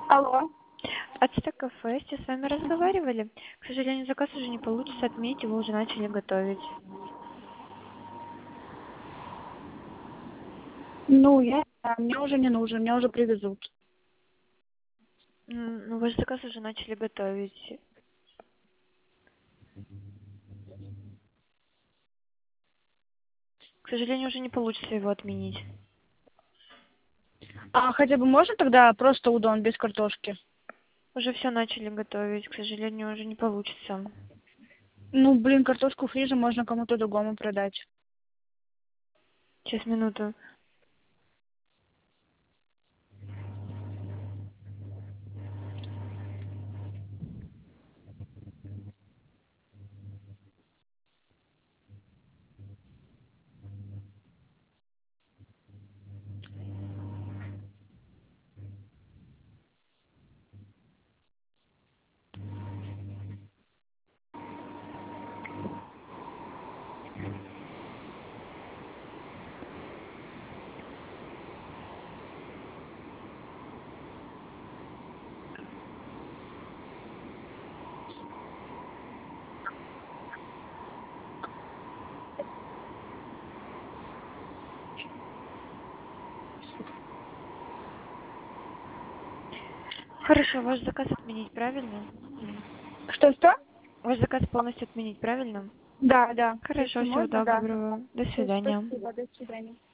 Алло. От кафе, с вами разговаривали. К сожалению, заказ уже не получится отменить, его уже начали готовить. Мне уже не нужен, мне уже привезут. Ну, ваш заказ уже начали готовить. К сожалению, уже не получится его отменить. А хотя бы можно тогда просто удон без картошки? Уже все начали готовить, к сожалению, уже не получится. Ну, блин, картошку фри же можно кому-то другому продать. Сейчас, минуту. Хорошо, ваш заказ отменить, правильно? Что-что? Ваш заказ полностью отменить, правильно? Да, да. Хорошо, Если всего можно, да. доброго. До Всё, свидания. спасибо, до свидания.